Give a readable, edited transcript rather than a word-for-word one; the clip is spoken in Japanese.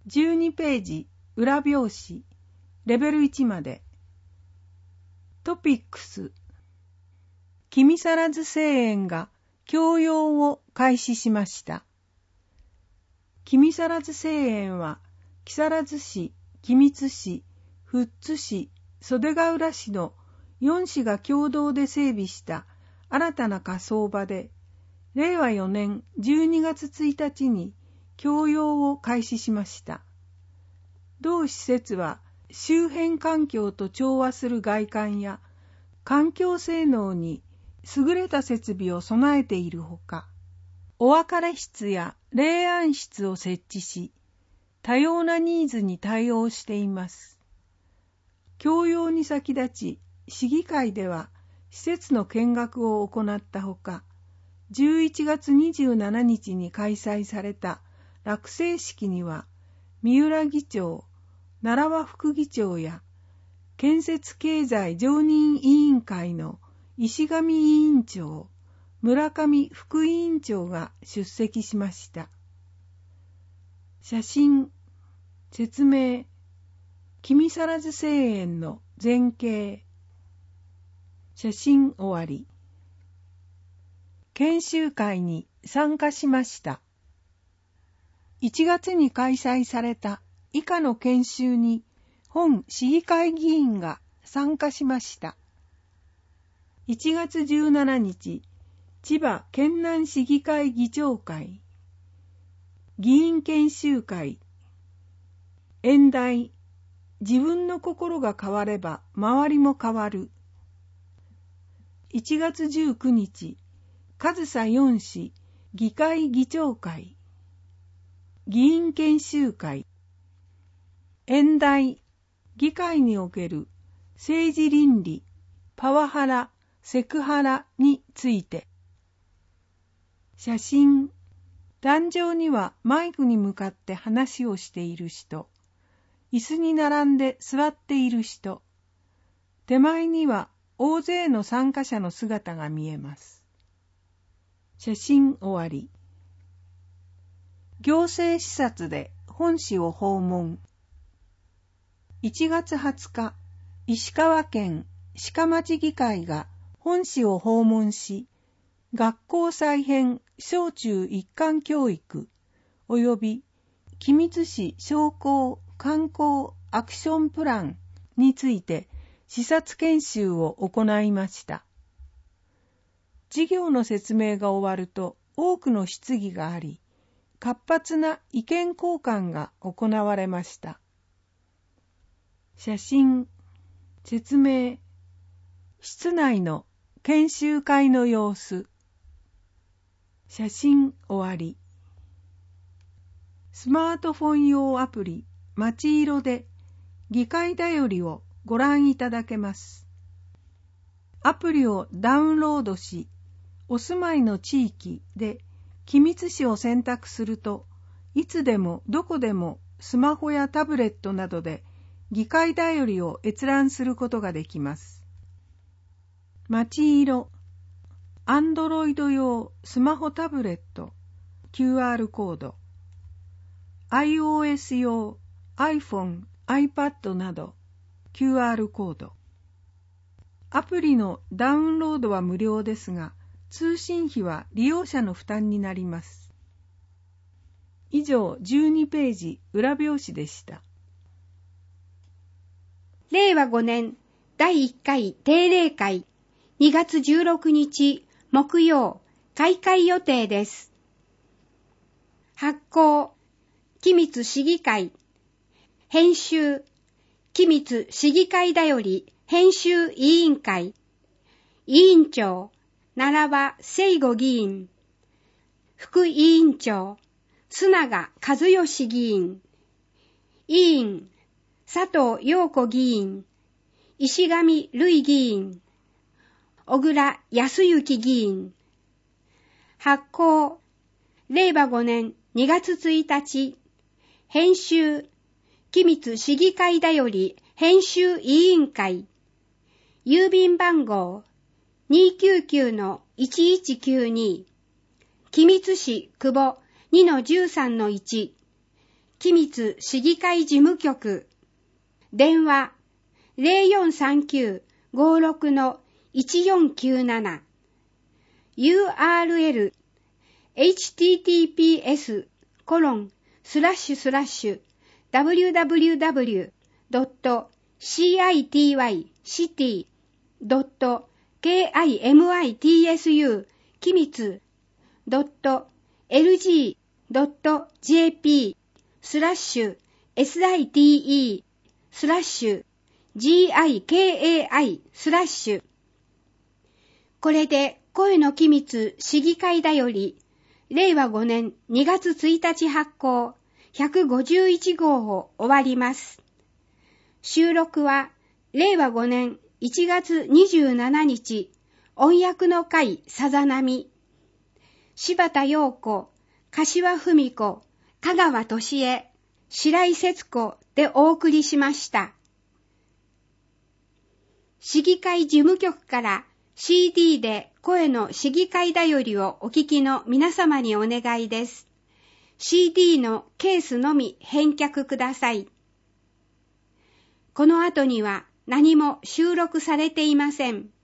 12ページ裏表紙レベル1まで。トピックス、君更津製園が供用を開始しました。君更津製園は木更津市、君津市、富津市、袖ヶ浦市の4市が共同で整備した新たな火葬場で、令和4年12月1日に供用を開始しました。同施設は周辺環境と調和する外観や環境性能に優れた設備を備えているほか、お別れ室や霊安室を設置し、多様なニーズに対応しています。供用に先立ち、市議会では施設の見学を行ったほか、11月27日に開催された落成式には、三浦議長、奈良和副議長や建設経済常任委員会の石上委員長、村上副委員長が出席しました。写真、説明、君更津製園の前景。写真終わり。研修会に参加しました。1月に開催された以下の研修に本市議会議員が参加しました。1月17日、千葉県南市議会議長会、議員研修会、演題、自分の心が変われば周りも変わる。1月19日、上総4市議会議長会、議員研修会、演題、議会における政治倫理、パワハラ、セクハラについて。写真、壇上にはマイクに向かって話をしている人、椅子に並んで座っている人、手前には大勢の参加者の姿が見えます。写真終わり。行政視察で本市を訪問。1月20日、石川県鹿町議会が本市を訪問し、学校再編小中一貫教育及び君津市商工観光アクションプランについて視察研修を行いました。事業の説明が終わると多くの質疑があり、活発な意見交換が行われました。写真、説明、室内の研修会の様子。写真終わり。スマートフォン用アプリまちいろで議会だよりをご覧いただけます。アプリをダウンロードし、お住まいの地域で君津市を選択すると、いつでもどこでもスマホやタブレットなどで議会だよりを閲覧することができます。まちいろ、Android 用スマホタブレット、QR コード、iOS 用 iPhone、iPad など、QR コード。アプリのダウンロードは無料ですが、通信費は利用者の負担になります。以上12ページ裏表紙でした。 令和5年第1回定例会2月16日木曜開会予定です。発行君津市議会、編集君津市議会だより編集委員会、委員長奈良和聖吾議員、副委員長須永和義議員、委員佐藤陽子議員、石上瑠議員、小倉康之議員。発行令和5年2月1日、編集君津市議会だより編集委員会、郵便番号 299-1192、君津市久保 2-13-1、 君津市議会事務局。電話 0439-56-1497。URL https://www.citycity.kimitsu 君津 .lg.jp/site/gikai/これで声の君津市議会だより令和5年2月1日発行151号を終わります。収録は令和5年1月27日音訳の会さざなみ、柴田陽子、柏文子、香川俊恵、白井節子でお送りしました。市議会事務局から CD で声の市議会だよりをお聞きの皆様にお願いです。CD のケースのみ返却ください。この後には何も収録されていません。